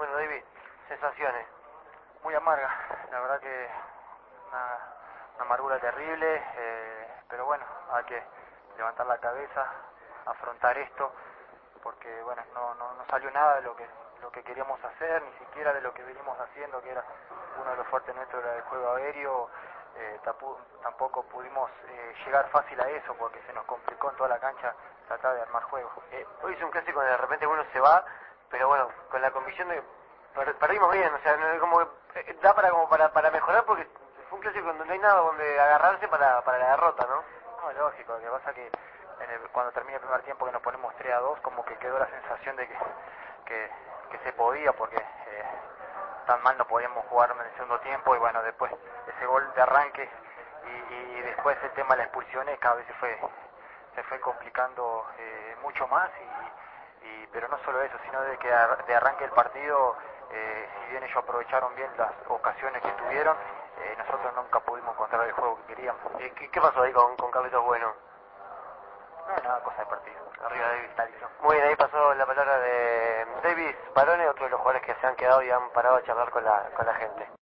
Bueno, David, sensaciones. Muy amarga, la verdad que una amargura terrible, pero bueno, hay que levantar la cabeza, afrontar esto, porque bueno, no salió nada de lo que queríamos hacer, ni siquiera de lo que venimos haciendo, que era uno de los fuertes nuestros, era el juego aéreo. Tampoco pudimos llegar fácil a eso porque se nos complicó en toda la cancha tratar de armar juego. Hoy es un clásico donde de repente uno se va, pero bueno, con la convicción de perdimos bien, o sea, da para mejorar, porque fue un clásico donde no hay nada donde agarrarse para la derrota, ¿no? No, lógico, lo que pasa que cuando termina el primer tiempo, que nos ponemos 3-2, como que quedó la sensación de que se podía, porque tan mal no podíamos jugar en el segundo tiempo, y bueno, después ese gol de arranque y después el tema de las expulsiones cada vez se fue complicando mucho más, pero no solo eso, sino de que de arranque el partido, si bien ellos aprovecharon bien las ocasiones que tuvieron, nosotros nunca pudimos encontrar el juego que queríamos. ¿Qué pasó ahí con Carlitos Bueno? No, nada, cosa de partido. Arriba David Stalison. Muy bien, ahí pasó la palabra de Davis Barone, otro de los jugadores que se han quedado y han parado a charlar con la gente.